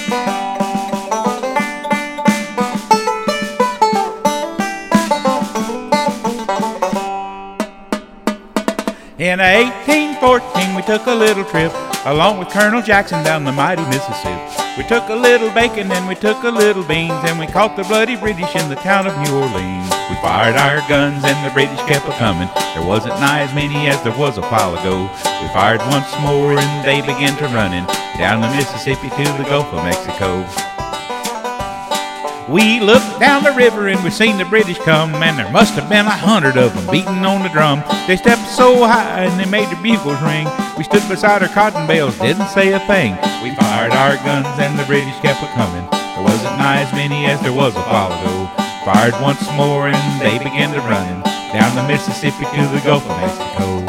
In 1814 we took a little trip along with Colonel Jackson down the mighty Mississippi. We took a little bacon and we took a little beans, and we caught the bloody British in the town of New Orleans. We fired our guns and the British kept a-comin'. There wasn't nigh as many as there was a while ago. We fired once more and they began to runnin' down the Mississippi to the Gulf of Mexico. We looked down the river and we seen the British come, and there must have been 100 of them beating on the drum. They stepped so high and they made their bugles ring. We stood beside our cotton bales, didn't say a thing. We fired our guns and the British kept a-comin'. There wasn't nigh as many as there was a while ago. Fired once more and they began to runnin' down the Mississippi to the Gulf of Mexico.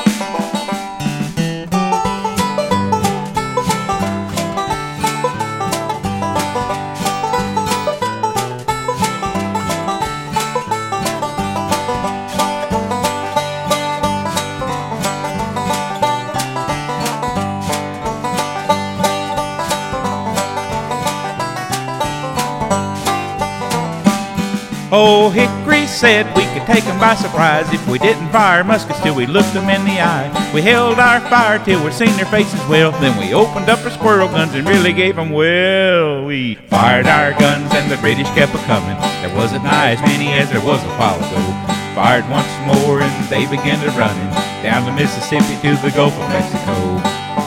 Old Hickory said we could take them by surprise if we didn't fire muskets till we looked them in the eye. We held our fire till we seen their faces well, then we opened up our squirrel guns and really gave them well. We fired our guns and the British kept a-comin'. There wasn't nigh as many as there was a while ago. Fired once more and they began to runnin' down the Mississippi to the Gulf of Mexico.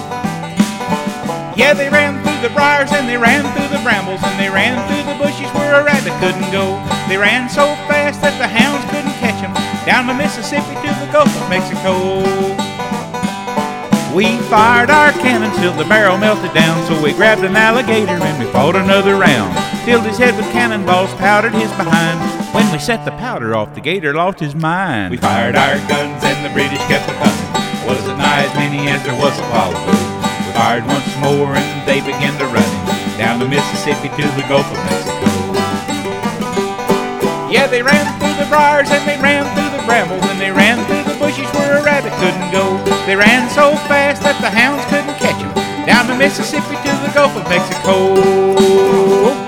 Yeah, they ran through the briars and they ran through the brambles, and they ran through the bushes where a rabbit couldn't go. They ran so fast that the hounds couldn't catch them down the Mississippi to the Gulf of Mexico. We fired our cannons till the barrel melted down, so we grabbed an alligator and we fought another round. Filled his head with cannonballs, powdered his behind. When we set the powder off, the gator lost his mind. We fired our guns and the British kept a-comin'. Wasn't nigh as many as there was a while ago. We fired once more and they began to runnin' down the Mississippi to the Gulf of Mexico. Yeah, they ran through the briars and they ran through the brambles, and they ran through the bushes where a rabbit couldn't go. They ran so fast that the hounds couldn't catch them down the Mississippi to the Gulf of Mexico.